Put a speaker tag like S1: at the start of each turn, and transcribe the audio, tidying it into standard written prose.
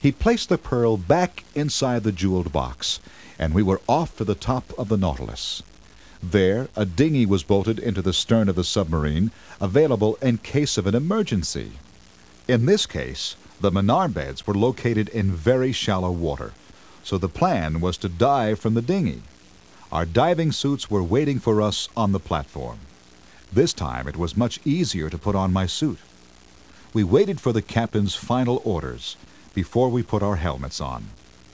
S1: He placed the pearl back inside the jeweled box, and we were off to the top of the Nautilus. There a dinghy was bolted into the stern of the submarine, available in case of an emergency. In this case, the Manar beds were located in very shallow water, so the plan was to dive from the dinghy. Our diving suits were waiting for us on the platform. This time it was much easier to put on my suit. We waited for the captain's final orders before we put our helmets on.